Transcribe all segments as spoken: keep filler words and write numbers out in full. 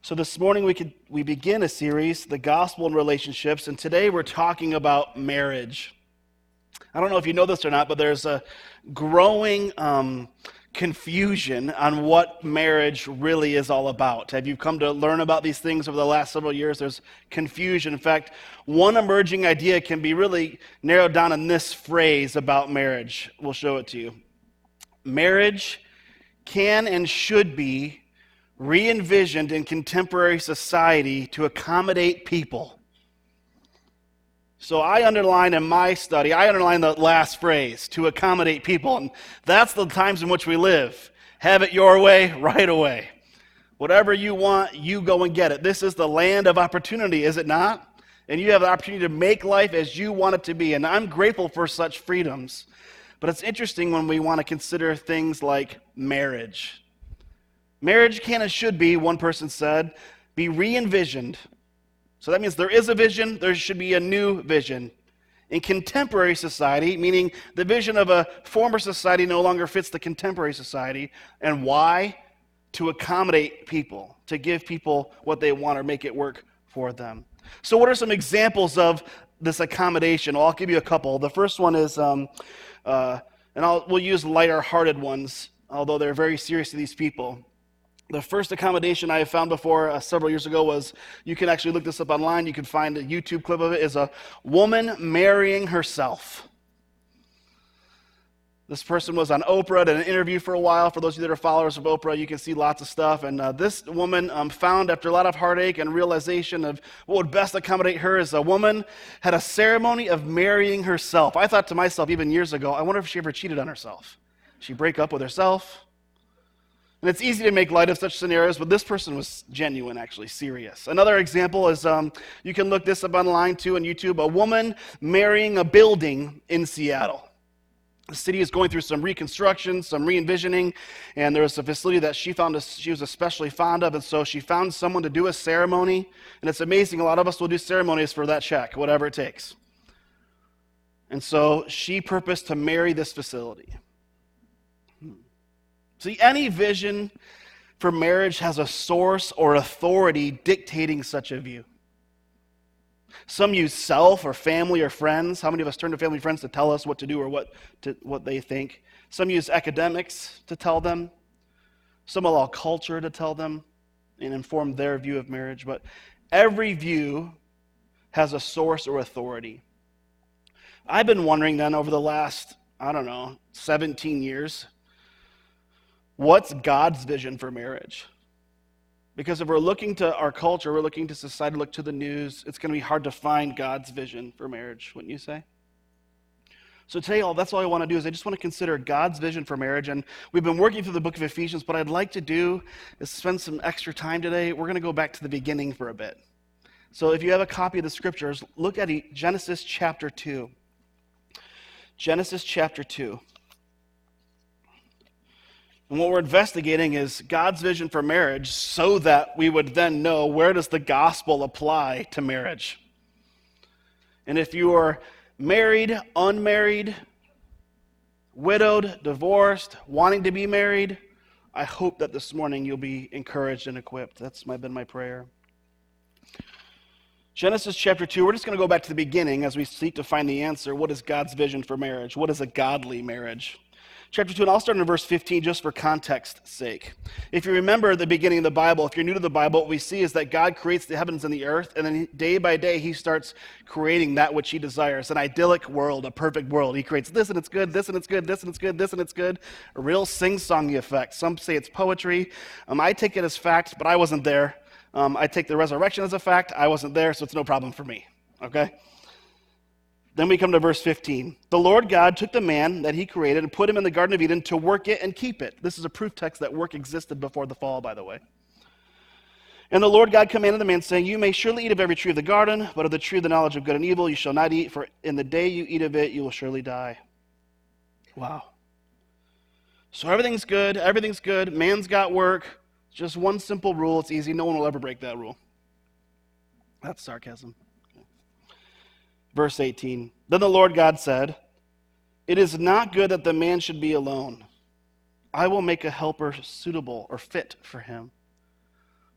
So this morning we could we begin a series, The Gospel and Relationships, and today we're talking about marriage. I don't know if you know this or not, but there's a growing um, confusion on what marriage really is all about. Have you come to learn about these things over the last several years? There's confusion. In fact, one emerging idea can be really narrowed down in this phrase about marriage. We'll show it to you. Marriage can and should be re-envisioned in contemporary society to accommodate people. So I underline in my study, I underline the last phrase, to accommodate people. And that's the times in which we live. Have it your way, right away. Whatever you want, you go and get it. This is the land of opportunity, is it not? And you have the opportunity to make life as you want it to be. And I'm grateful for such freedoms. But it's interesting when we want to consider things like marriage. Marriage can and should be, one person said, be re-envisioned. So that means there is a vision, there should be a new vision. In contemporary society, meaning the vision of a former society no longer fits the contemporary society. And why? To accommodate people, to give people what they want or make it work for them. So what are some examples of this accommodation? Well, I'll give you a couple. The first one is, um, uh, and I'll, we'll use lighter-hearted ones, although they're very serious to these people. The first accommodation I have found before uh, several years ago was, you can actually look this up online, you can find a YouTube clip of it, is a woman marrying herself. This person was on Oprah, did an interview for a while. For those of you that are followers of Oprah, you can see lots of stuff. And uh, this woman um, found, after a lot of heartache and realization of what would best accommodate her, as a woman had a ceremony of marrying herself. I thought to myself, even years ago, I wonder if she ever cheated on herself. She'd break up with herself. And it's easy to make light of such scenarios, but this person was genuine, actually, serious. Another example is, um, you can look this up online too on YouTube, a woman marrying a building in Seattle. The city is going through some reconstruction, some re-envisioning, and there was a facility that she found a, she was especially fond of, and so she found someone to do a ceremony. And it's amazing, a lot of us will do ceremonies for that check, whatever it takes. And so she purposed to marry this facility. See, any vision for marriage has a source or authority dictating such a view. Some use self or family or friends. How many of us turn to family and friends to tell us what to do or what to, what they think? Some use academics to tell them. Some allow culture to tell them and inform their view of marriage. But every view has a source or authority. I've been wondering then over the last, I don't know, seventeen years, what's God's vision for marriage? Because if we're looking to our culture, we're looking to society, look to the news, it's going to be hard to find God's vision for marriage, wouldn't you say? So today, all that's all I want to do is I just want to consider God's vision for marriage. And we've been working through the book of Ephesians. What I'd like to do is spend some extra time today. We're going to go back to the beginning for a bit. So if you have a copy of the scriptures, look at Genesis chapter two. Genesis chapter two. And what we're investigating is God's vision for marriage so that we would then know, where does the gospel apply to marriage? And if you are married, unmarried, widowed, divorced, wanting to be married, I hope that this morning you'll be encouraged and equipped. That's my, been my prayer. Genesis chapter two, we're just going to go back to the beginning as we seek to find the answer. What is God's vision for marriage? What is a godly marriage? Chapter two, and I'll start in verse fifteen just for context's sake. If you remember the beginning of the Bible, if you're new to the Bible, what we see is that God creates the heavens and the earth, and then day by day he starts creating that which he desires, an idyllic world, a perfect world. He creates this and it's good, this and it's good, this and it's good, this and it's good, a real sing-songy effect. Some say it's poetry. Um, I take it as fact, but I wasn't there. Um, I take the resurrection as a fact. I wasn't there, so it's no problem for me, okay? Then we come to verse fifteen. The Lord God took the man that he created and put him in the Garden of Eden to work it and keep it. This is a proof text that work existed before the fall, by the way. And the Lord God commanded the man, saying, you may surely eat of every tree of the garden, but of the tree of the knowledge of good and evil you shall not eat, for in the day you eat of it you will surely die. Wow. So everything's good, everything's good, man's got work. It's just one simple rule, it's easy, no one will ever break that rule. That's sarcasm. Verse eighteen, then the Lord God said, it is not good that the man should be alone. I will make a helper suitable or fit for him.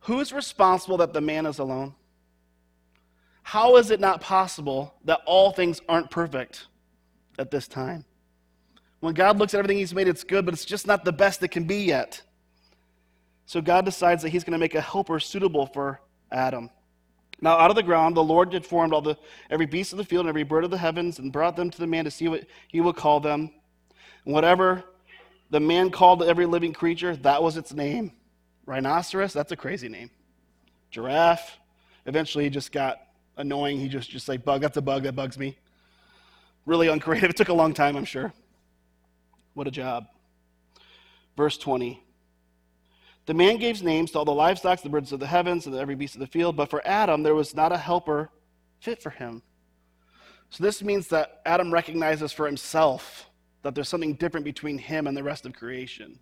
Who's responsible that the man is alone? How is it not possible that all things aren't perfect at this time? When God looks at everything he's made, it's good, but it's just not the best it can be yet. So God decides that he's going to make a helper suitable for Adam. Now out of the ground the Lord had formed all the every beast of the field and every bird of the heavens and brought them to the man to see what he would call them. And whatever the man called every living creature, that was its name. Rhinoceros, that's a crazy name. Giraffe, eventually he just got annoying. He just, just like, bug, that's a bug, that bugs me. Really uncreative. It took a long time, I'm sure. What a job. Verse twenty. The man gave names to all the livestock, the birds of the heavens, and every beast of the field, but for Adam there was not a helper fit for him. So this means that Adam recognizes for himself that there's something different between him and the rest of creation.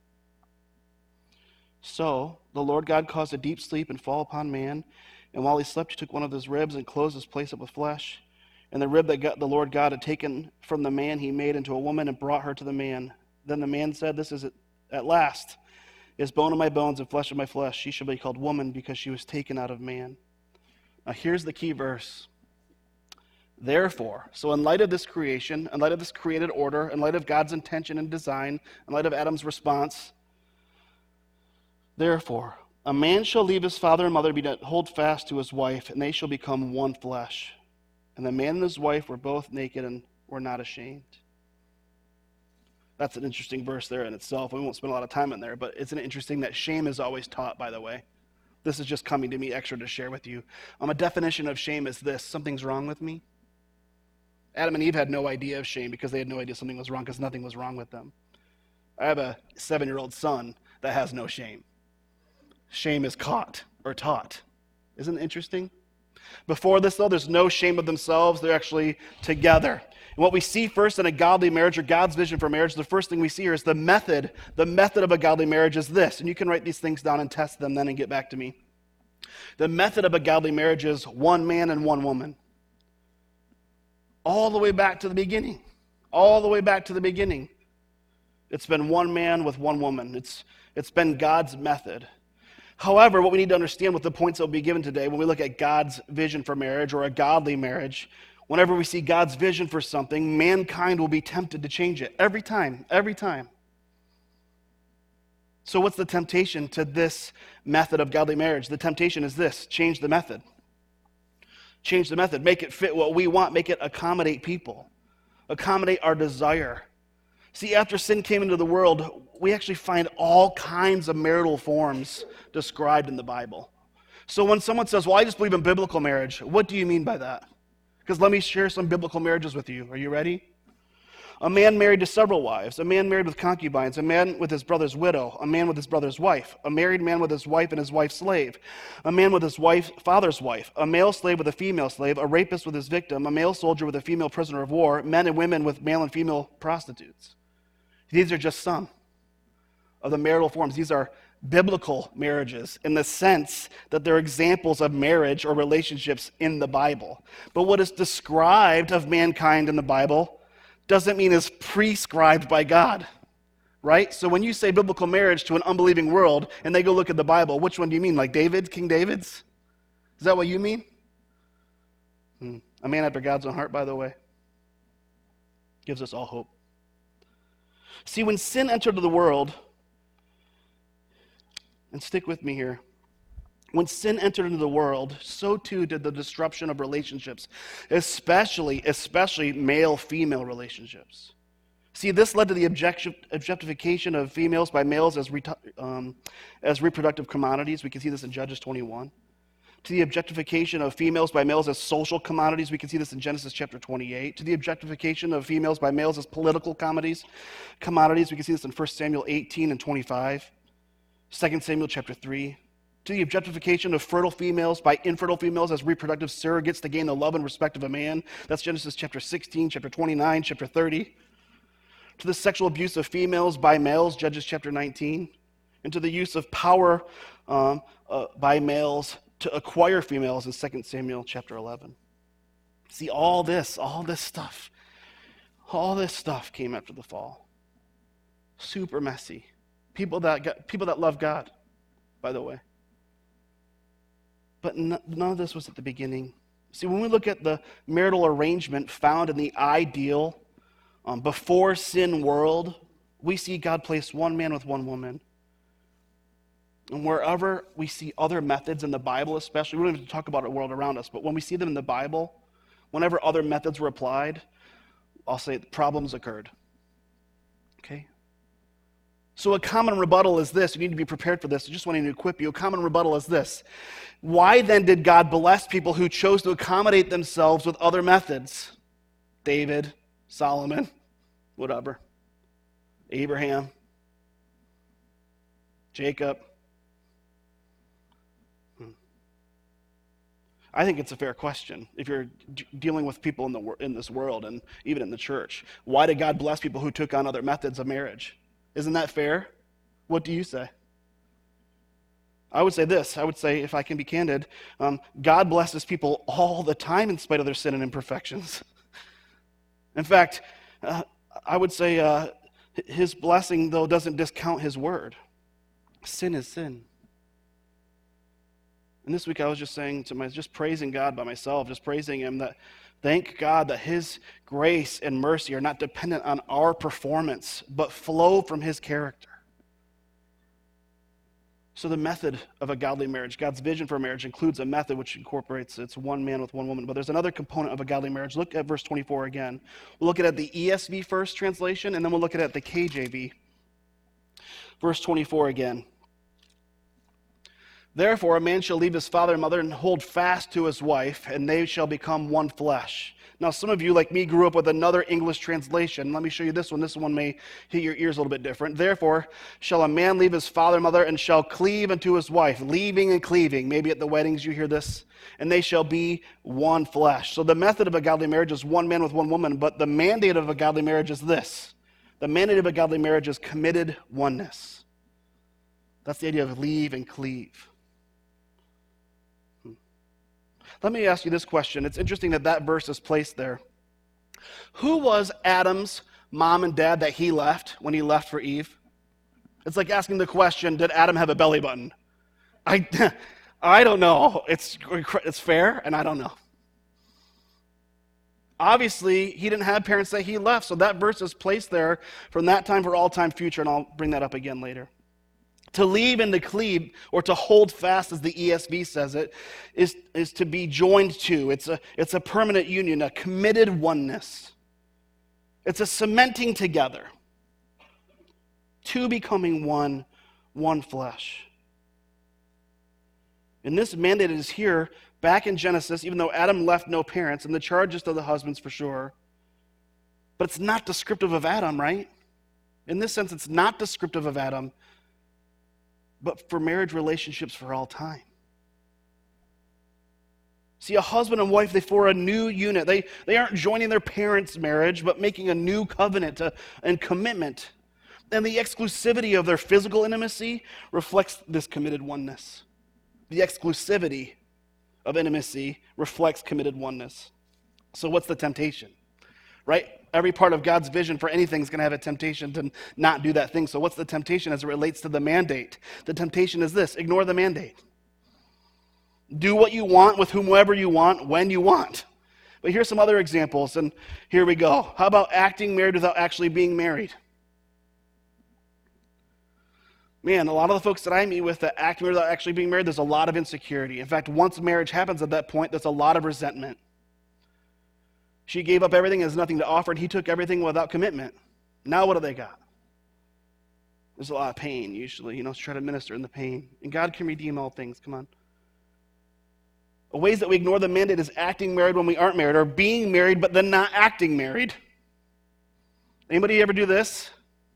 So the Lord God caused a deep sleep and fall upon man, and while he slept, he took one of his ribs and closed his place up with flesh. And the rib that God, the Lord God had taken from the man, he made into a woman and brought her to the man. Then the man said, "This is it at last. Is bone of my bones and flesh of my flesh. She shall be called woman because she was taken out of man." Now here's the key verse. Therefore, so in light of this creation, in light of this created order, in light of God's intention and design, in light of Adam's response, therefore, a man shall leave his father and mother, be to hold fast to his wife, and they shall become one flesh. And the man and his wife were both naked and were not ashamed. That's an interesting verse there in itself. We won't spend a lot of time in there, but isn't it interesting that shame is always taught, by the way? This is just coming to me extra to share with you. Um, a definition of shame is this: something's wrong with me. Adam and Eve had no idea of shame because they had no idea something was wrong because nothing was wrong with them. I have a seven-year-old son that has no shame. Shame is caught or taught. Isn't it interesting? Before this, though, there's no shame of themselves. They're actually together. And what we see first in a godly marriage, or God's vision for marriage, the first thing we see here is the method. The method of a godly marriage is this. And you can write these things down and test them then and get back to me. The method of a godly marriage is one man and one woman. All the way back to the beginning. All the way back to the beginning. It's been one man with one woman. It's It's been God's method. However, what we need to understand with the points that will be given today, when we look at God's vision for marriage or a godly marriage, whenever we see God's vision for something, mankind will be tempted to change it. Every time, every time. So what's the temptation to this method of godly marriage? The temptation is this: change the method. Change the method. Make it fit what we want. Make it accommodate people. Accommodate our desire. See, after sin came into the world, we actually find all kinds of marital forms described in the Bible. So when someone says, well, I just believe in biblical marriage, what do you mean by that? Because let me share some biblical marriages with you. Are you ready? A man married to several wives, a man married with concubines, a man with his brother's widow, a man with his brother's wife, a married man with his wife and his wife's slave, a man with his wife, father's wife, a male slave with a female slave, a rapist with his victim, a male soldier with a female prisoner of war, men and women with male and female prostitutes. These are just some of the marital forms. These are biblical marriages in the sense that they're examples of marriage or relationships in the Bible. But what is described of mankind in the Bible doesn't mean is prescribed by God, right? So when you say biblical marriage to an unbelieving world and they go look at the Bible, which one do you mean? Like David, King David's? Is that what you mean? Hmm. A man after God's own heart, by the way. Gives us all hope. See, when sin entered the world, and stick with me here, when sin entered into the world, so too did the disruption of relationships, especially, especially male-female relationships. See, this led to the objectification of females by males as, re- um, as reproductive commodities. We can see this in Judges twenty-one. To the objectification of females by males as social commodities. We can see this in Genesis chapter twenty-eight. To the objectification of females by males as political commodities. Commodities. We can see this in First Samuel eighteen and twenty-five. Second Samuel chapter three. To the objectification of fertile females by infertile females as reproductive surrogates to gain the love and respect of a man. That's Genesis chapter sixteen, chapter twenty-nine, chapter thirty. To the sexual abuse of females by males, Judges chapter nineteen. And to the use of power um, uh, by males to acquire females in Second Samuel chapter eleven. See, all this, all this stuff, all this stuff came after the fall. Super messy. People that got, people that love God, by the way. But n- none of this was at the beginning. See, when we look at the marital arrangement found in the ideal um, before sin world, we see God place one man with one woman. And wherever we see other methods in the Bible, especially, we don't even talk about the world around us, but when we see them in the Bible, whenever other methods were applied, I'll say problems occurred. Okay? So a common rebuttal is this. You need to be prepared for this. I just want to equip you. A common rebuttal is this. Why then did God bless people who chose to accommodate themselves with other methods? David, Solomon, whatever. Abraham, Jacob. Hmm. I think it's a fair question if you're d- dealing with people in the wor- in this world and even in the church. Why did God bless people who took on other methods of marriage? Isn't that fair? What do you say? I would say this. I would say, if I can be candid, um, God blesses people all the time in spite of their sin and imperfections. In fact, uh, I would say uh, his blessing, though, doesn't discount his word. Sin is sin. And this week I was just saying to my, just praising God by myself, just praising him that thank God that his grace and mercy are not dependent on our performance, but flow from his character. So the method of a godly marriage, God's vision for marriage includes a method which incorporates it's one man with one woman. But there's another component of a godly marriage. Look at verse twenty-four again. We'll look at the E S V first translation, and then we'll look at the K J V. Verse twenty-four again. Therefore, a man shall leave his father and mother and hold fast to his wife, and they shall become one flesh. Now, some of you, like me, grew up with another English translation. Let me show you this one. This one may hit your ears a little bit different. Therefore, shall a man leave his father and mother and shall cleave unto his wife, leaving and cleaving. Maybe at the weddings you hear this. And they shall be one flesh. So the method of a godly marriage is one man with one woman, but the mandate of a godly marriage is this. The mandate of a godly marriage is committed oneness. That's the idea of leave and cleave. Let me ask you this question. It's interesting that that verse is placed there. Who was Adam's mom and dad that he left when he left for Eve? It's like asking the question, did Adam have a belly button? I, I don't know. It's, it's fair, and I don't know. Obviously, he didn't have parents that he left, so that verse is placed there from that time for all time future, and I'll bring that up again later. To leave and to cleave, or to hold fast, as the E S V says it, is, is to be joined to. It's a, it's a permanent union, a committed oneness. It's a cementing together. Two becoming one, one flesh. And this mandate is here, back in Genesis, even though Adam left no parents, and the charge is to the husbands for sure. But it's not descriptive of Adam, right? In this sense, it's not descriptive of Adam, but for marriage relationships for all time. See, a husband and wife, they form a new unit. They, they aren't joining their parents' marriage, but making a new covenant to, and commitment. And the exclusivity of their physical intimacy reflects this committed oneness. The exclusivity of intimacy reflects committed oneness. So what's the temptation? Right? Every part of God's vision for anything is going to have a temptation to not do that thing. So what's the temptation as it relates to the mandate? The temptation is this: ignore the mandate. Do what you want with whomever you want, when you want. But here's some other examples, and here we go. How about acting married without actually being married? Man, a lot of the folks that I meet with that act married without actually being married, there's a lot of insecurity. In fact, once marriage happens at that point, there's a lot of resentment. She gave up everything, has nothing to offer, and he took everything without commitment. Now what do they got? There's a lot of pain, usually. You know, let's try to minister in the pain. And God can redeem all things. Come on. Ways that we ignore the mandate is acting married when we aren't married, or being married but then not acting married. Anybody ever do this?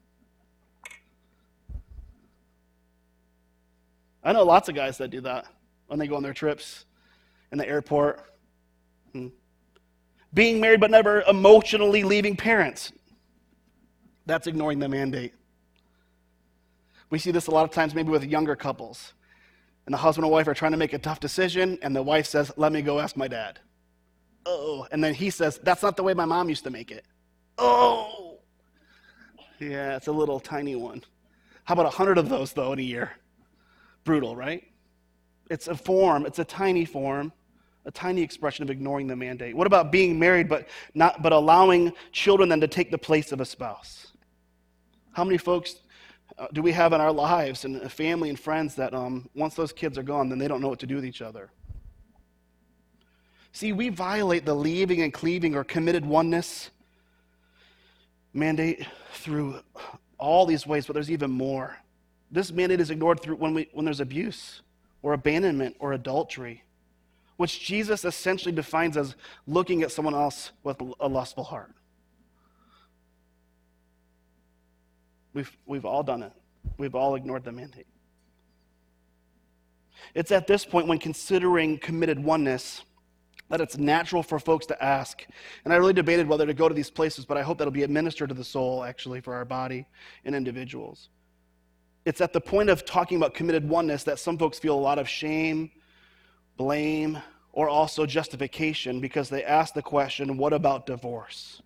I know lots of guys that do that when they go on their trips in the airport. Hmm. Being married but never emotionally leaving parents. That's ignoring the mandate. We see this a lot of times maybe with younger couples. And the husband and wife are trying to make a tough decision, and the wife says, let me go ask my dad. Oh, and then he says, that's not the way my mom used to make it. Oh, yeah, it's a little tiny one. How about a hundred of those, though, in a year? Brutal, right? It's a form, it's a tiny form, a tiny expression of ignoring the mandate. What about being married but not but allowing children then to take the place of a spouse? How many folks uh, do we have in our lives and a family and friends that um, once those kids are gone, then they don't know what to do with each other? See, we violate the leaving and cleaving or committed oneness mandate through all these ways, but there's even more. This mandate is ignored through when we when there's abuse or abandonment or adultery, which Jesus essentially defines as looking at someone else with a lustful heart. We've we've all done it. We've all ignored the mandate. It's at this point when considering committed oneness that it's natural for folks to ask. And I really debated whether to go to these places, but I hope that'll be administered to the soul, actually, for our body and individuals. It's at the point of talking about committed oneness that some folks feel a lot of shame, blame, or also justification because they ask the question, what about divorce?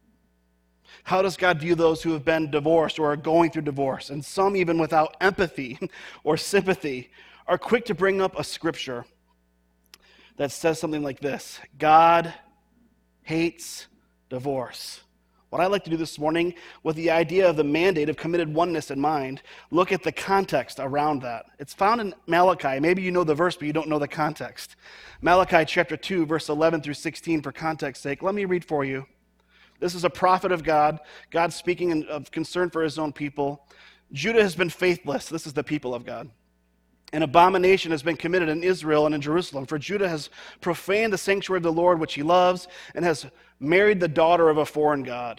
How does God view those who have been divorced or are going through divorce? And some, even without empathy or sympathy, are quick to bring up a scripture that says something like this: God hates divorce. What I'd like to do this morning, with the idea of the mandate of committed oneness in mind, look at the context around that. It's found in Malachi. Maybe you know the verse, but you don't know the context. Malachi chapter two, verse eleven through sixteen, for context sake. Let me read for you. This is a prophet of God, God speaking in, of concern for his own people. Judah has been faithless. This is the people of God. An abomination has been committed in Israel and in Jerusalem, for Judah has profaned the sanctuary of the Lord, which he loves, and has married the daughter of a foreign god.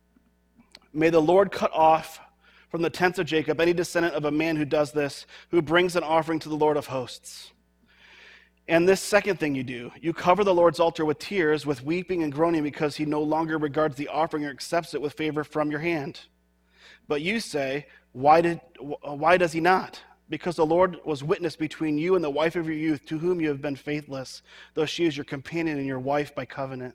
May the Lord cut off from the tents of Jacob any descendant of a man who does this, who brings an offering to the Lord of hosts. And this second thing you do, you cover the Lord's altar with tears, with weeping and groaning, because he no longer regards the offering or accepts it with favor from your hand. But you say, why did why does he not? Because the Lord was witness between you and the wife of your youth, to whom you have been faithless, though she is your companion and your wife by covenant.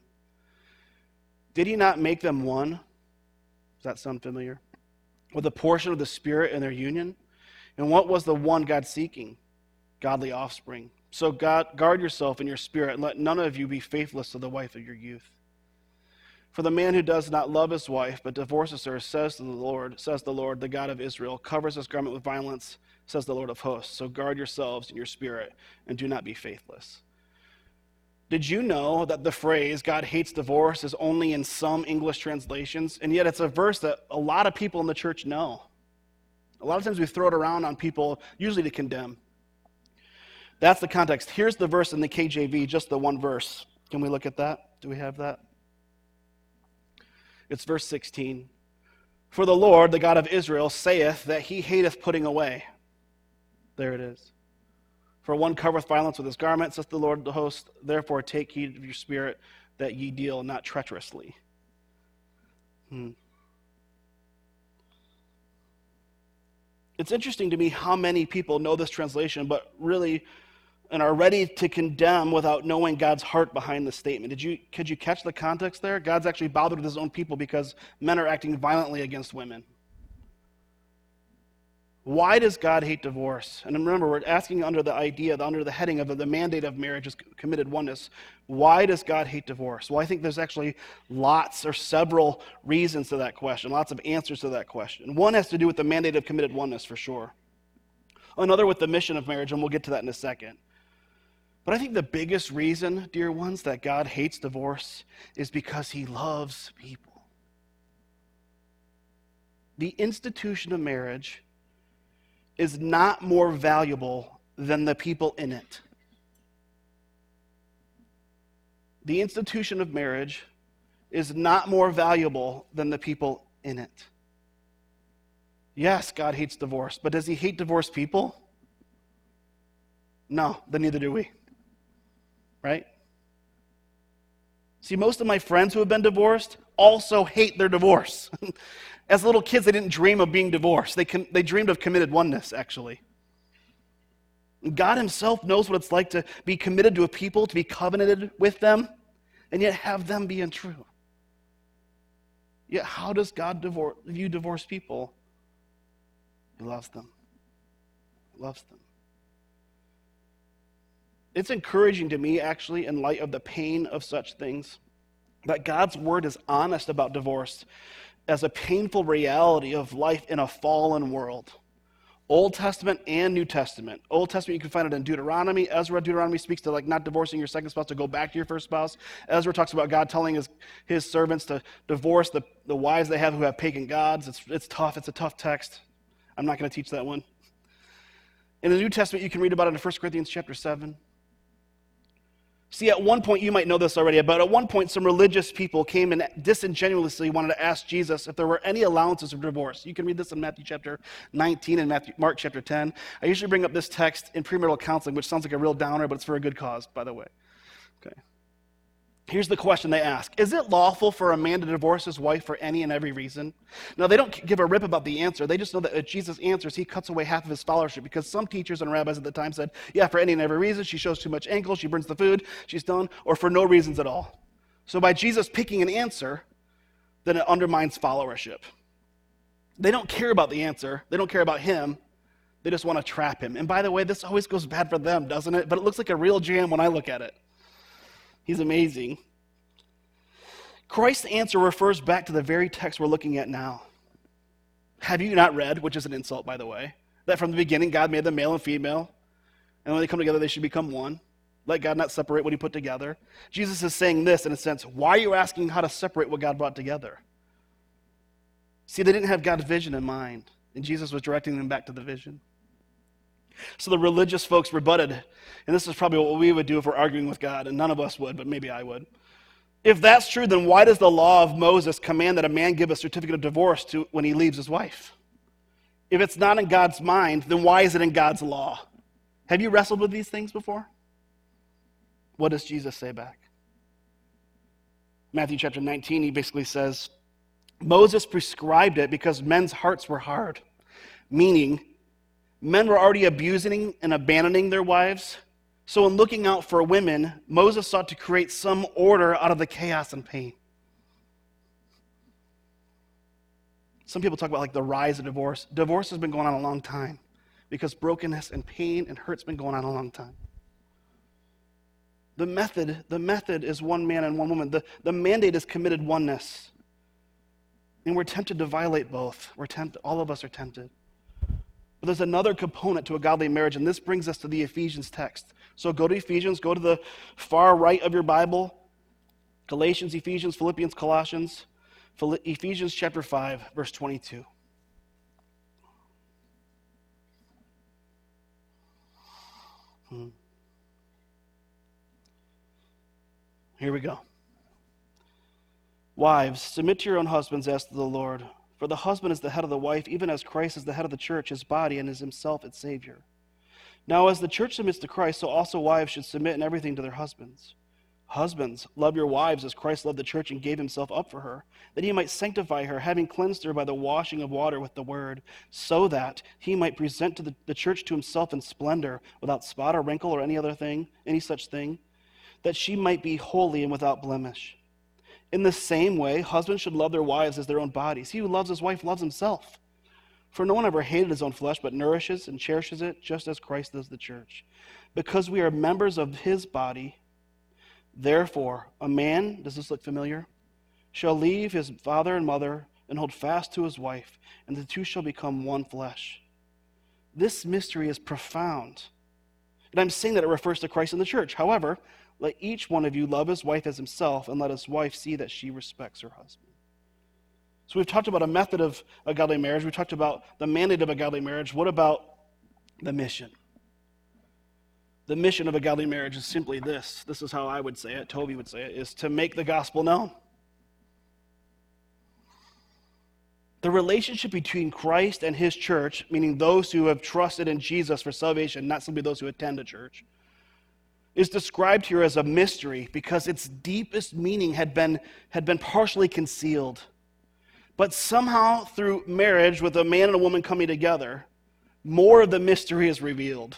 Did he not make them one? Does that sound familiar? With a portion of the Spirit in their union? And what was the one God seeking? Godly offspring. So God, guard yourself in your spirit, and let none of you be faithless to the wife of your youth. For the man who does not love his wife, but divorces her, says to the Lord, says the Lord, the God of Israel, covers his garment with violence, says the Lord of hosts. So guard yourselves in your spirit, and do not be faithless. Did you know that the phrase, God hates divorce, is only in some English translations? And yet it's a verse that a lot of people in the church know. A lot of times we throw it around on people, usually to condemn. That's the context. Here's the verse in the K J V, just the one verse. Can we look at that? Do we have that? It's verse sixteen. For the Lord, the God of Israel, saith that he hateth putting away. There it is. For one covereth violence with his garment, saith the Lord of the host, therefore take heed of your spirit, that ye deal not treacherously. Hmm. It's interesting to me how many people know this translation, but really and are ready to condemn without knowing God's heart behind the statement. Did you could you catch the context there? God's actually bothered with his own people because men are acting violently against women. Why does God hate divorce? And remember, we're asking under the idea, under the heading of the, the mandate of marriage is committed oneness. Why does God hate divorce? Well, I think there's actually lots or several reasons to that question, lots of answers to that question. One has to do with the mandate of committed oneness, for sure. Another with the mission of marriage, and we'll get to that in a second. But I think the biggest reason, dear ones, that God hates divorce is because he loves people. The institution of marriage is not more valuable than the people in it. The institution of marriage is not more valuable than the people in it. Yes, God hates divorce, but does he hate divorced people? No, then neither do we. Right? See, most of my friends who have been divorced also hate their divorce. As little kids, they didn't dream of being divorced. They, con- they dreamed of committed oneness, actually. God himself knows what it's like to be committed to a people, to be covenanted with them, and yet have them be untrue. Yet how does God divor- view divorced people? He loves them. He loves them. It's encouraging to me, actually, in light of the pain of such things, that God's word is honest about divorce as a painful reality of life in a fallen world. Old Testament and New Testament. Old Testament, you can find it in Deuteronomy. Ezra, Deuteronomy speaks to like not divorcing your second spouse to go back to your first spouse. Ezra talks about God telling his, his servants to divorce the, the wives they have who have pagan gods. It's, it's tough. It's a tough text. I'm not going to teach that one. In the New Testament, you can read about it in First Corinthians chapter seven. See, at one point, you might know this already, but at one point, some religious people came and disingenuously wanted to ask Jesus if there were any allowances of divorce. You can read this in Matthew chapter nineteen and Matthew, Mark chapter ten. I usually bring up this text in premarital counseling, which sounds like a real downer, but it's for a good cause, by the way. Okay. Here's the question they ask. Is it lawful for a man to divorce his wife for any and every reason? Now, they don't give a rip about the answer. They just know that if Jesus answers, he cuts away half of his scholarship, because some teachers and rabbis at the time said, yeah, for any and every reason. She shows too much ankle, she burns the food, she's done, or for no reasons at all. So by Jesus picking an answer, then it undermines followership. They don't care about the answer. They don't care about him. They just want to trap him. And by the way, this always goes bad for them, doesn't it? But it looks like a real jam when I look at it. He's amazing. Christ's answer refers back to the very text we're looking at now. Have you not read, which is an insult, by the way, that from the beginning God made them male and female, and when they come together they should become one? Let God not separate what he put together. Jesus is saying this in a sense. Why are you asking how to separate what God brought together? See, they didn't have God's vision in mind, and Jesus was directing them back to the vision. So the religious folks rebutted, and this is probably what we would do if we're arguing with God, and none of us would, but maybe I would. If that's true, then why does the law of Moses command that a man give a certificate of divorce to when he leaves his wife? If it's not in God's mind, then why is it in God's law? Have you wrestled with these things before? What does Jesus say back? Matthew chapter nineteen, he basically says, Moses prescribed it because men's hearts were hard, meaning men were already abusing and abandoning their wives. So in looking out for women, Moses sought to create some order out of the chaos and pain. Some people talk about like the rise of divorce. Divorce has been going on a long time because brokenness and pain and hurt's been going on a long time. The method, the method is one man and one woman. The, the mandate is committed oneness. And we're tempted to violate both. We're tempted, all of us are tempted. But there's another component to a godly marriage, and this brings us to the Ephesians text. So go to Ephesians, go to the far right of your Bible, Galatians, Ephesians, Philippians, Colossians, Ephesians chapter five, verse twenty-two. Hmm. Here we go. Wives, submit to your own husbands as to the Lord. For the husband is the head of the wife, even as Christ is the head of the church, his body, and is himself its Savior. Now, as the church submits to Christ, so also wives should submit in everything to their husbands. Husbands, love your wives as Christ loved the church and gave himself up for her, that he might sanctify her, having cleansed her by the washing of water with the word, so that he might present to the, the church to himself in splendor, without spot or wrinkle or any other thing, any such thing, that she might be holy and without blemish. In the same way, husbands should love their wives as their own bodies. He who loves his wife loves himself. For no one ever hated his own flesh, but nourishes and cherishes it, just as Christ does the church. Because we are members of his body, therefore, a man, does this look familiar? Shall leave his father and mother and hold fast to his wife, and the two shall become one flesh. This mystery is profound. And I'm saying that it refers to Christ and the church. However, let each one of you love his wife as himself, and let his wife see that she respects her husband. So we've talked about a method of a godly marriage. We've talked about the mandate of a godly marriage. What about the mission? The mission of a godly marriage is simply this. This is how I would say it, Toby would say it, is to make the gospel known. The relationship between Christ and his church, meaning those who have trusted in Jesus for salvation, not simply those who attend a church, is described here as a mystery because its deepest meaning had been, had been partially concealed. But somehow through marriage with a man and a woman coming together, more of the mystery is revealed.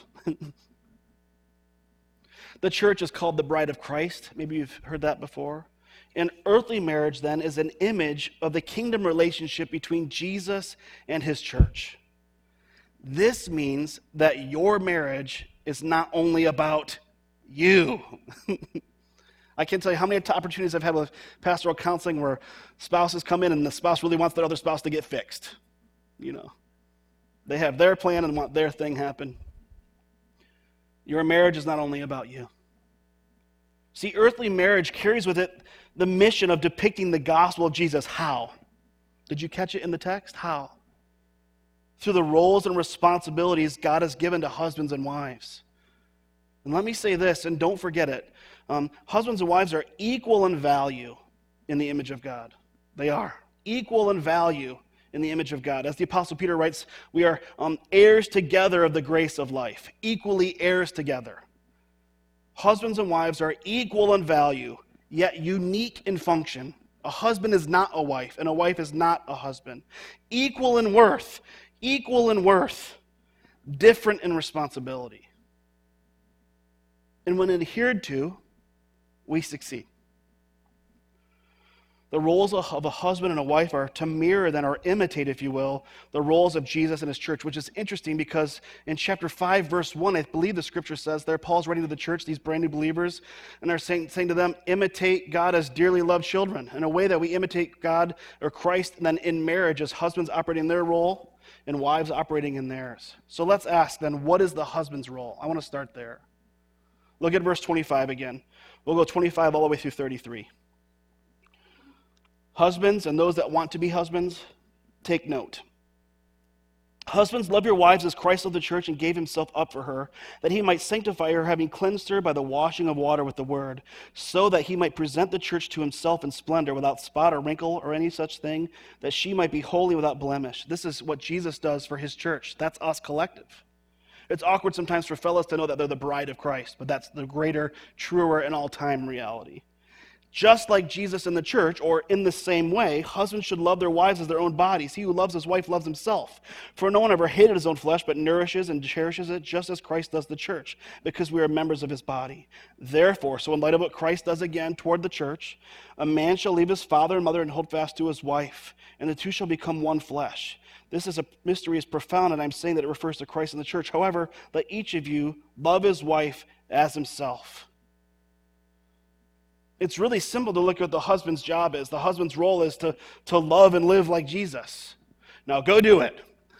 The church is called the bride of Christ. Maybe you've heard that before. An earthly marriage then is an image of the kingdom relationship between Jesus and his church. This means that your marriage is not only about you. I can't tell you how many opportunities I've had with pastoral counseling where spouses come in and the spouse really wants their other spouse to get fixed. You know, they have their plan and want their thing happen. Your marriage is not only about you. See, earthly marriage carries with it the mission of depicting the gospel of Jesus. How? Did you catch it in the text? How? Through the roles and responsibilities God has given to husbands and wives. And let me say this, and don't forget it. Um, husbands and wives are equal in value in the image of God. They are equal in value in the image of God. As the Apostle Peter writes, we are um, heirs together of the grace of life, equally heirs together. Husbands and wives are equal in value, yet unique in function. A husband is not a wife, and a wife is not a husband. Equal in worth, equal in worth, different in responsibility. And when adhered to, we succeed. The roles of a husband and a wife are to mirror, then, or imitate, if you will, the roles of Jesus and his church, which is interesting because in chapter five, verse one, I believe the scripture says there, Paul's writing to the church, these brand new believers, and they're saying, saying to them, imitate God as dearly loved children, in a way that we imitate God or Christ, and then in marriage as husbands operating their role and wives operating in theirs. So let's ask then, what is the husband's role? I want to start there. Look at verse twenty-five again. We'll go twenty-five all the way through thirty-three. Husbands and those that want to be husbands, take note. Husbands, love your wives as Christ loved the church and gave himself up for her, that he might sanctify her, having cleansed her by the washing of water with the word, so that he might present the church to himself in splendor, without spot or wrinkle or any such thing, that she might be holy without blemish. This is what Jesus does for his church. That's us collective. It's awkward sometimes for fellas to know that they're the bride of Christ, but that's the greater, truer, and all-time reality. Just like Jesus in the church, or in the same way, husbands should love their wives as their own bodies. He who loves his wife loves himself. For no one ever hated his own flesh, but nourishes and cherishes it, just as Christ does the church, because we are members of his body. Therefore, so in light of what Christ does again toward the church, a man shall leave his father and mother and hold fast to his wife, and the two shall become one flesh. This is a mystery is profound, and I'm saying that it refers to Christ and the church. However, let each of you love his wife as himself. It's really simple to look at what the husband's job is. The husband's role is to, to love and live like Jesus. Now go do it.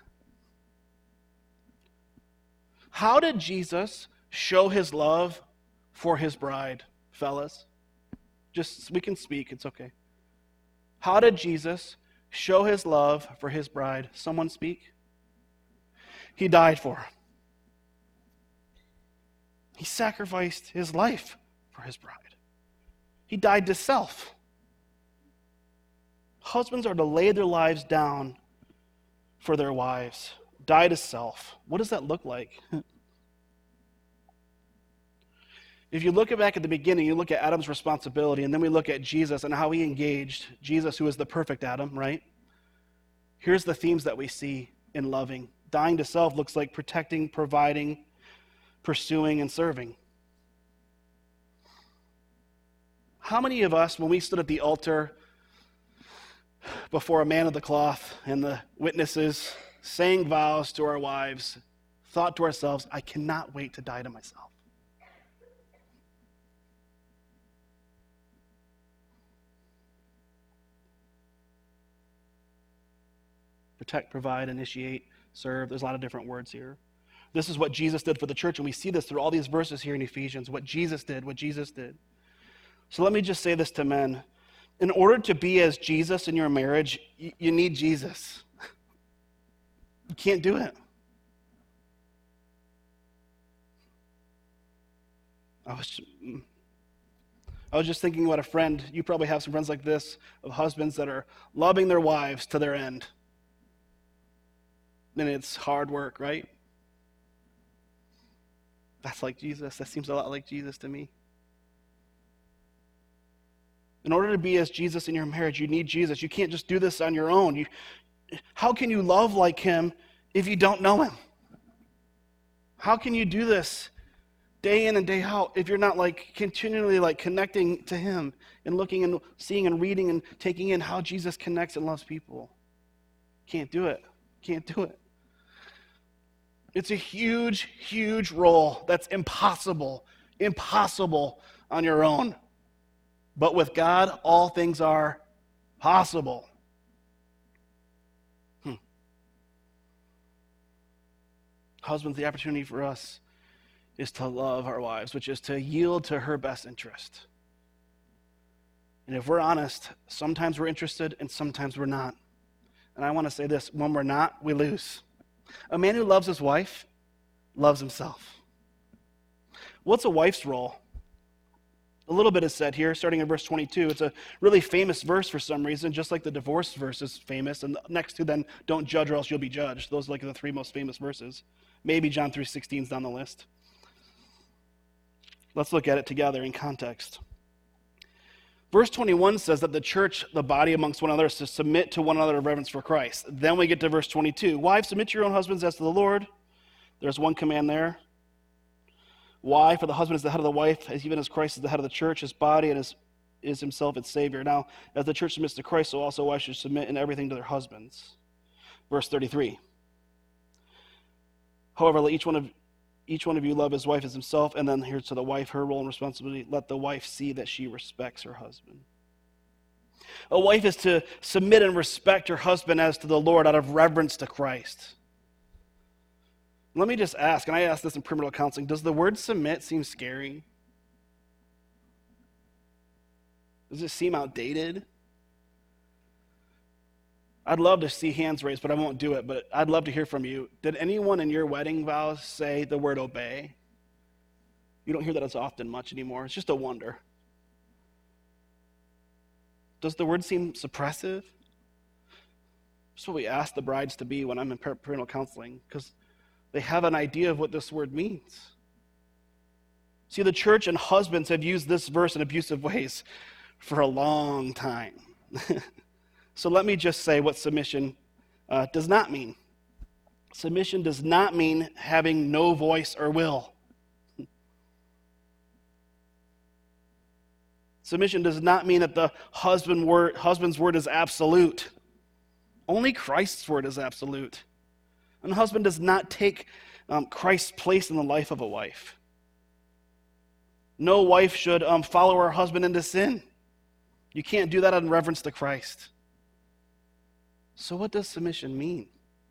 How did Jesus show his love for his bride, fellas? Just, we can speak, it's okay. How did Jesus show his love for his bride? Someone speak. He died for her. He sacrificed his life for his bride. He died to self. Husbands are to lay their lives down for their wives. Die to self. What does that look like? If you look back at the beginning, you look at Adam's responsibility, and then we look at Jesus and how he engaged. Jesus, who is the perfect Adam, right? Here's the themes that we see in loving. Dying to self looks like protecting, providing, pursuing, and serving. How many of us, when we stood at the altar before a man of the cloth and the witnesses, saying vows to our wives, thought to ourselves, I cannot wait to die to myself? Protect, provide, initiate, serve. There's a lot of different words here. This is what Jesus did for the church, and we see this through all these verses here in Ephesians. What Jesus did, what Jesus did. So let me just say this to men. In order to be as Jesus in your marriage, you, you need Jesus. You can't do it. I was, I was just thinking about a friend. You probably have some friends like this, of husbands that are loving their wives to their end. And it's hard work, right? That's like Jesus. That seems a lot like Jesus to me. In order to be as Jesus in your marriage, you need Jesus. You can't just do this on your own. You, how can you love like him if you don't know him? How can you do this day in and day out if you're not like continually like connecting to him and looking and seeing and reading and taking in how Jesus connects and loves people? Can't do it. Can't do it. It's a huge, huge role that's impossible impossible on your own. But with God, all things are possible. Hmm. Husbands, the opportunity for us is to love our wives, which is to yield to her best interest. And if we're honest, sometimes we're interested and sometimes we're not. And I want to say this, when we're not, we lose. A man who loves his wife loves himself. What's a wife's role? A little bit is said here, starting in verse twenty-two. It's a really famous verse for some reason, just like the divorce verse is famous. And next to then, don't judge or else you'll be judged. Those are like the three most famous verses. Maybe John three sixteen is down the list. Let's look at it together in context. Verse twenty-one says that the church, the body amongst one another, is to submit to one another in reverence for Christ. Then we get to verse twenty-two. Wives, submit to your own husbands as to the Lord. There's one command there. Why? For the husband is the head of the wife, as even as Christ is the head of the church, his body, and is, is himself its Savior. Now, as the church submits to Christ, so also wives should submit in everything to their husbands. Verse thirty-three. However, let each one of each one of you love his wife as himself, and then here's to the wife, her role and responsibility. Let the wife see that she respects her husband. A wife is to submit and respect her husband as to the Lord out of reverence to Christ. Let me just ask, and I asked this in premarital counseling, does the word submit seem scary? Does it seem outdated? I'd love to see hands raised, but I won't do it. But I'd love to hear from you. Did anyone in your wedding vows say the word obey? You don't hear that as often much anymore. It's just a wonder. Does the word seem suppressive? That's what we ask the brides to be when I'm in premarital counseling, because they have an idea of what this word means. See, the church and husbands have used this verse in abusive ways for a long time. So let me just say what submission uh, does not mean. Submission does not mean having no voice or will. Submission does not mean that the husband word, husband's word is absolute. Only Christ's word is absolute. And the husband does not take um, Christ's place in the life of a wife. No wife should um, follow her husband into sin. You can't do that in reverence to Christ. So what does submission mean?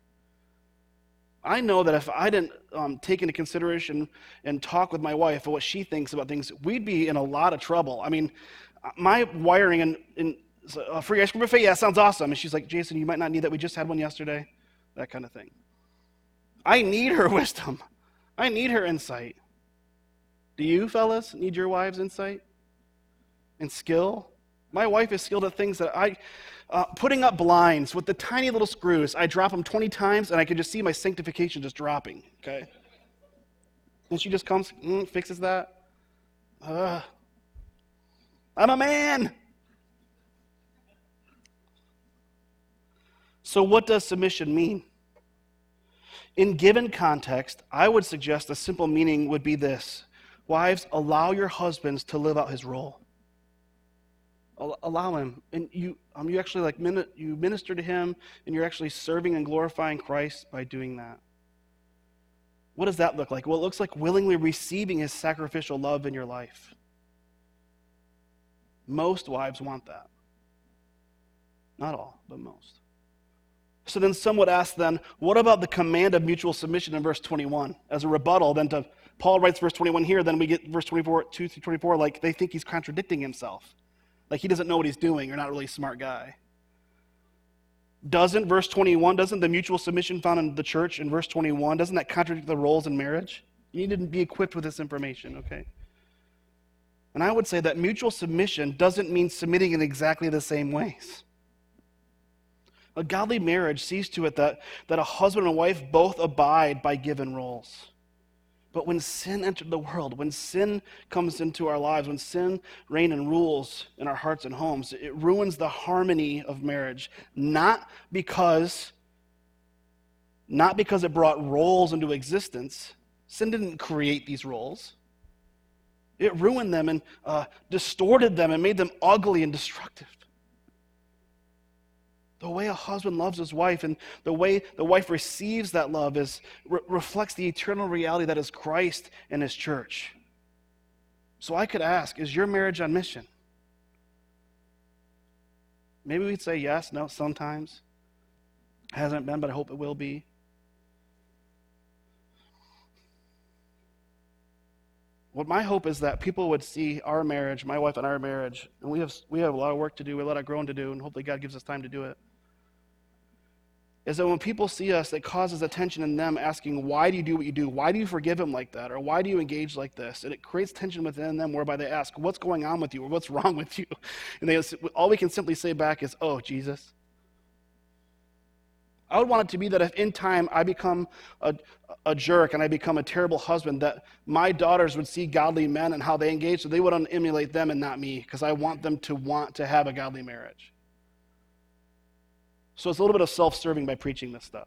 I know that if I didn't um, take into consideration and talk with my wife about what she thinks about things, we'd be in a lot of trouble. I mean, my wiring in, in a free ice cream buffet, yeah, sounds awesome. And she's like, Jason, you might not need that. We just had one yesterday. That kind of thing. I need her wisdom. I need her insight. Do you, fellas, need your wives' insight and skill? My wife is skilled at things that I... Uh, putting up blinds with the tiny little screws, I drop them twenty times, and I can just see my sanctification just dropping, okay? And she just comes, mm, fixes that. Uh, I'm a man. So what does submission mean? In given context, I would suggest a simple meaning would be this. Wives, allow your husbands to live out his role. Allow him, and you um, you actually like you minister to him, and you're actually serving and glorifying Christ by doing that. What does that look like? Well, it looks like willingly receiving his sacrificial love in your life. Most wives want that. Not all, but most. So then some would ask then, what about the command of mutual submission in verse twenty-one? As a rebuttal, then to Paul writes verse twenty-one here, then we get verse twenty-four, two through twenty-four, like they think he's contradicting himself. Like he doesn't know what he's doing, or not really a smart guy. Doesn't verse twenty-one, doesn't the mutual submission found in the church in verse twenty-one, doesn't that contradict the roles in marriage? You need to be equipped with this information, okay? And I would say that mutual submission doesn't mean submitting in exactly the same ways. A godly marriage sees to it that, that a husband and a wife both abide by given roles. But when sin entered the world, when sin comes into our lives, when sin reigns and rules in our hearts and homes, it ruins the harmony of marriage. Not because, not because it brought roles into existence. Sin didn't create these roles. It ruined them and uh, distorted them and made them ugly and destructive. The way a husband loves his wife and the way the wife receives that love is re- reflects the eternal reality that is Christ and his church. So I could ask, is your marriage on mission? Maybe we'd say yes, no, sometimes. Hasn't been, but I hope it will be. What my hope is that people would see our marriage, my wife and our marriage, and we have we have a lot of work to do, we have a lot of growing to do, and hopefully God gives us time to do it, is that when people see us, it causes attention in them asking, why do you do what you do? Why do you forgive him like that? Or why do you engage like this? And it creates tension within them whereby they ask, what's going on with you? Or what's wrong with you? And they all we can simply say back is, oh, Jesus. I would want it to be that if in time I become a, a jerk and I become a terrible husband, that my daughters would see godly men and how they engage, so they would emulate them and not me, because I want them to want to have a godly marriage. So it's a little bit of self-serving by preaching this stuff.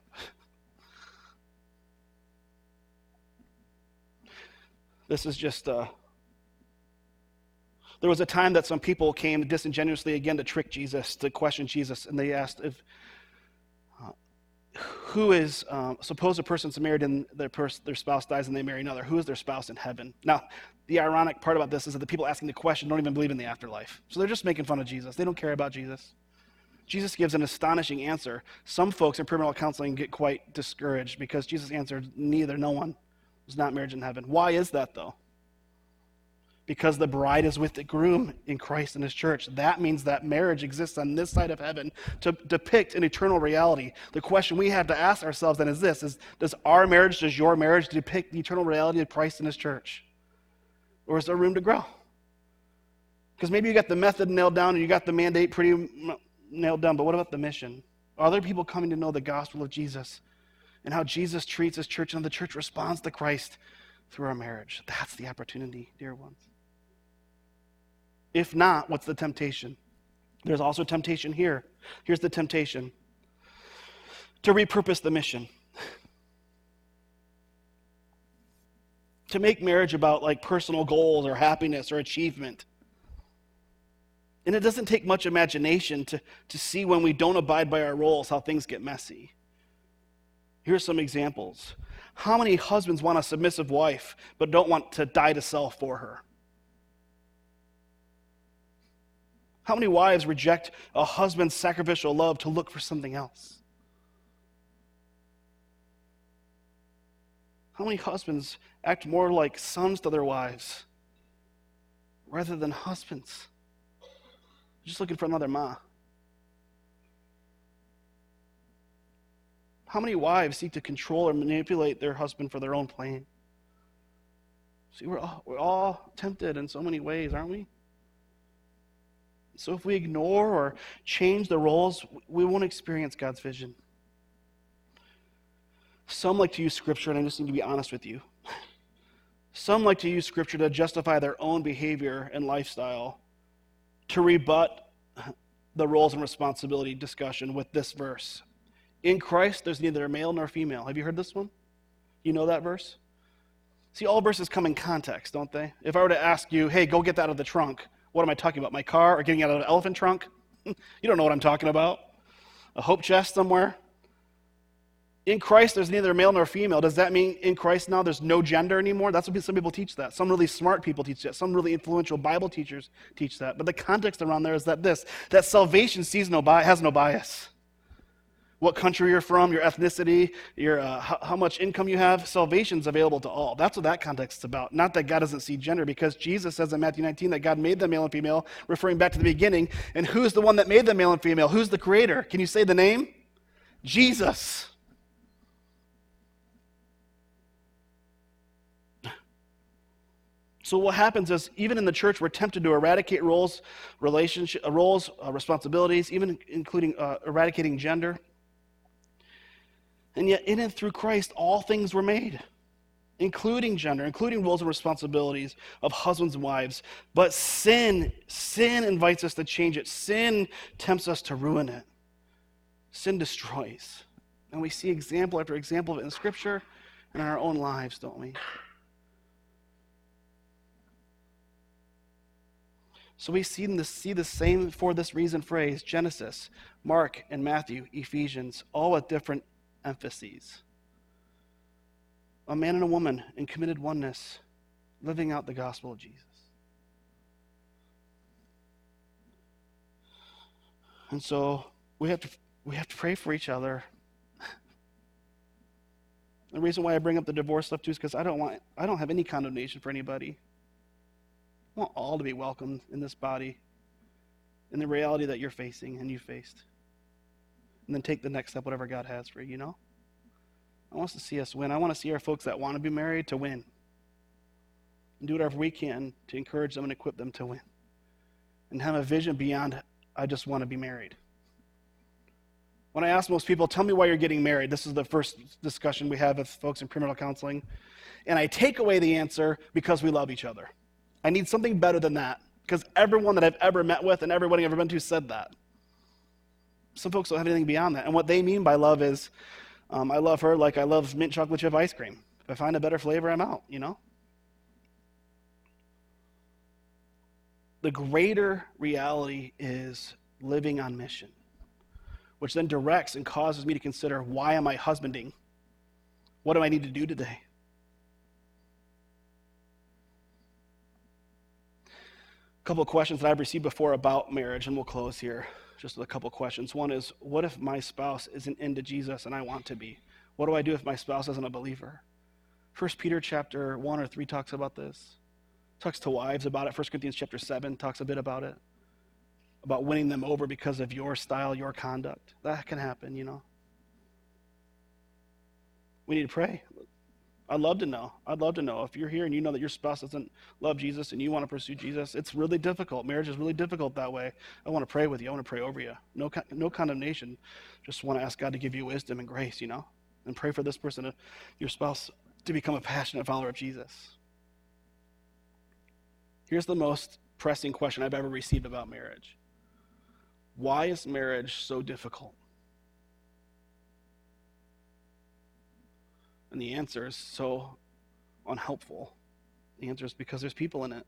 This is just, uh, there was a time that some people came disingenuously again to trick Jesus, to question Jesus, and they asked if, uh, who is, um, suppose a person's married and their, pers- their spouse dies and they marry another, who is their spouse in heaven? Now, the ironic part about this is that the people asking the question don't even believe in the afterlife. So they're just making fun of Jesus. They don't care about Jesus. Jesus gives an astonishing answer. Some folks in premarital counseling get quite discouraged because Jesus answered, neither, no one is not married in heaven. Why is that, though? Because the bride is with the groom in Christ and his church. That means that marriage exists on this side of heaven to depict an eternal reality. The question we have to ask ourselves then is this, is does our marriage, does your marriage depict the eternal reality of Christ and his church? Or is there room to grow? Because maybe you got the method nailed down and you got the mandate pretty nailed down, but what about the mission? Are there people coming to know the gospel of Jesus and how Jesus treats his church and how the church responds to Christ through our marriage? That's the opportunity, dear ones. If not, what's the temptation? There's also temptation here. Here's the temptation. To repurpose the mission. To make marriage about like personal goals or happiness or achievement. And it doesn't take much imagination to, to see when we don't abide by our roles how things get messy. Here's some examples. How many husbands want a submissive wife but don't want to die to self for her? How many wives reject a husband's sacrificial love to look for something else? How many husbands act more like sons to their wives rather than husbands? Just looking for another ma. How many wives seek to control or manipulate their husband for their own plan? See, we're all, we're all tempted in so many ways, aren't we? So if we ignore or change the roles, we won't experience God's vision. Some like to use Scripture, and I just need to be honest with you. Some like to use Scripture to justify their own behavior and lifestyle, to rebut the roles and responsibility discussion with this verse. In Christ, there's neither a male nor female. Have you heard this one? You know that verse? See, all verses come in context, don't they? If I were to ask you, hey, go get that out of the trunk, what am I talking about? My car or getting out of an elephant trunk? You don't know what I'm talking about. A hope chest somewhere? In Christ, there's neither male nor female. Does that mean in Christ now there's no gender anymore? That's what some people teach that. Some really smart people teach that. Some really influential Bible teachers teach that. But the context around there is that this, that salvation sees no bi- has no bias. What country you're from, your ethnicity, your uh, how, how much income you have, salvation's available to all. That's what that context is about. Not that God doesn't see gender, because Jesus says in Matthew nineteen that God made them male and female, referring back to the beginning. And who's the one that made them male and female? Who's the creator? Can you say the name? Jesus. So what happens is, even in the church, we're tempted to eradicate roles, relationship, uh, roles, uh, responsibilities, even including uh, eradicating gender. And yet, in and through Christ, all things were made, including gender, including roles and responsibilities of husbands and wives. But sin, sin invites us to change it. Sin tempts us to ruin it. Sin destroys. And we see example after example of it in Scripture and in our own lives, don't we? So we see the, see the same for this reason phrase, Genesis, Mark, and Matthew, Ephesians, all with different emphases. A man and a woman in committed oneness, living out the gospel of Jesus. And so we have to we have to pray for each other. The reason why I bring up the divorce stuff too is because I don't want I don't have any condemnation for anybody. I want all to be welcomed in this body, in the reality that you're facing and you faced. And then take the next step, whatever God has for you, you know? I want us to see us win. I want to see our folks that want to be married to win. And do whatever we can to encourage them and equip them to win. And have a vision beyond, I just want to be married. When I ask most people, tell me why you're getting married, this is the first discussion we have with folks in premarital counseling. And I take away the answer, because we love each other. I need something better than that, because everyone that I've ever met with and everybody I've ever been to said that. Some folks don't have anything beyond that. And what they mean by love is, um, I love her like I love mint chocolate chip ice cream. If I find a better flavor, I'm out, you know? The greater reality is living on mission, which then directs and causes me to consider, why am I husbanding? What do I need to do today? A couple of questions that I've received before about marriage, and we'll close here. Just with a couple of questions. One is, what if my spouse isn't into Jesus and I want to be? What do I do if my spouse isn't a believer? First Peter chapter one or three talks about this. Talks to wives about it. First Corinthians chapter seven talks a bit about it. About winning them over because of your style, your conduct. That can happen, you know. We need to pray. I'd love to know. I'd love to know. If you're here and you know that your spouse doesn't love Jesus and you want to pursue Jesus, it's really difficult. Marriage is really difficult that way. I want to pray with you. I want to pray over you. No, no condemnation. Just want to ask God to give you wisdom and grace, you know, and pray for this person, your spouse, to become a passionate follower of Jesus. Here's the most pressing question I've ever received about marriage. Why is marriage so difficult? And the answer is so unhelpful. The answer is because there's people in it.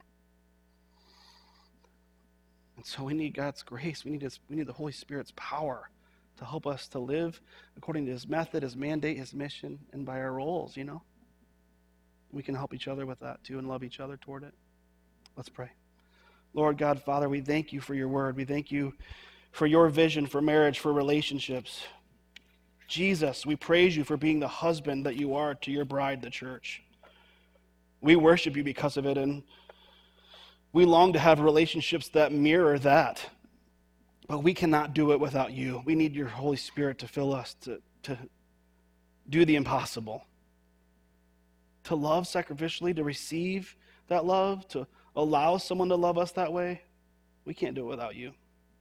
And so we need God's grace. We need his, we need the Holy Spirit's power to help us to live according to his method, his mandate, his mission, and by our roles, you know. We can help each other with that too and love each other toward it. Let's pray. Lord God, Father, we thank you for your word. We thank you for your vision for marriage, for relationships. Jesus, we praise you for being the husband that you are to your bride, the church. We worship you because of it, and we long to have relationships that mirror that. But we cannot do it without you. We need your Holy Spirit to fill us, to, to do the impossible. To love sacrificially, to receive that love, to allow someone to love us that way. We can't do it without you.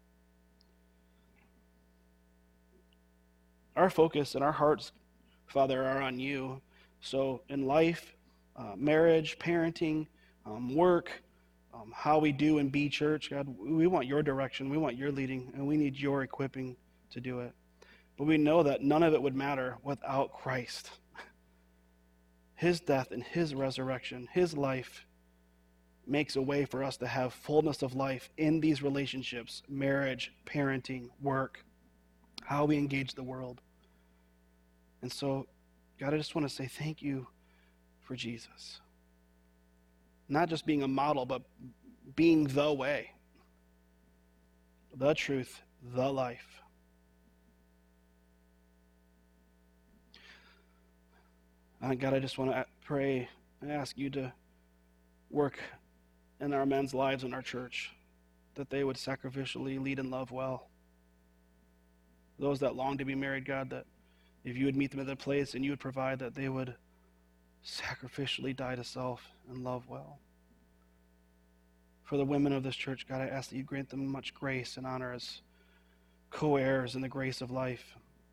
Our focus and our hearts, Father, are on you. So in life, uh, marriage, parenting, um, work, um, how we do and be church, God, we want your direction. We want your leading, and we need your equipping to do it. But we know that none of it would matter without Christ. His death and his resurrection, his life, makes a way for us to have fullness of life in these relationships, marriage, parenting, work, how we engage the world. And so, God, I just want to say thank you for Jesus. Not just being a model, but being the way, the truth, the life. And God, I just want to pray and ask you to work in our men's lives in our church, that they would sacrificially lead and love well. Those that long to be married, God, that if you would meet them at their place and you would provide, that they would sacrificially die to self and love well. For the women of this church, God, I ask that you grant them much grace and honor as co-heirs in the grace of life.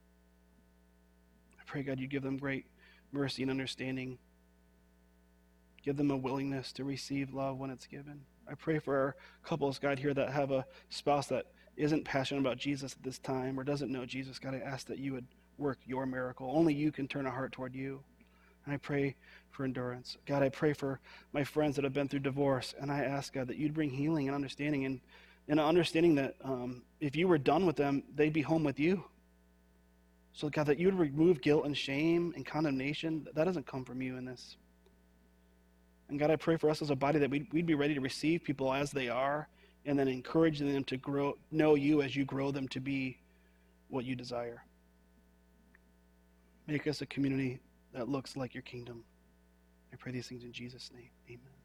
I pray, God, you give them great mercy and understanding. Give them a willingness to receive love when it's given. I pray for our couples, God, here that have a spouse that isn't passionate about Jesus at this time or doesn't know Jesus. God, I ask that you would work your miracle. Only you can turn a heart toward you. And I pray for endurance. God, I pray for my friends that have been through divorce, and I ask, God, that you'd bring healing and understanding, and, and understanding that um, if you were done with them, they'd be home with you. So, God, that you would remove guilt and shame and condemnation. That doesn't come from you in this. And God, I pray for us as a body that we'd, we'd be ready to receive people as they are and then encouraging them to grow, know you as you grow them to be what you desire. Make us a community that looks like your kingdom. I pray these things in Jesus' name. Amen.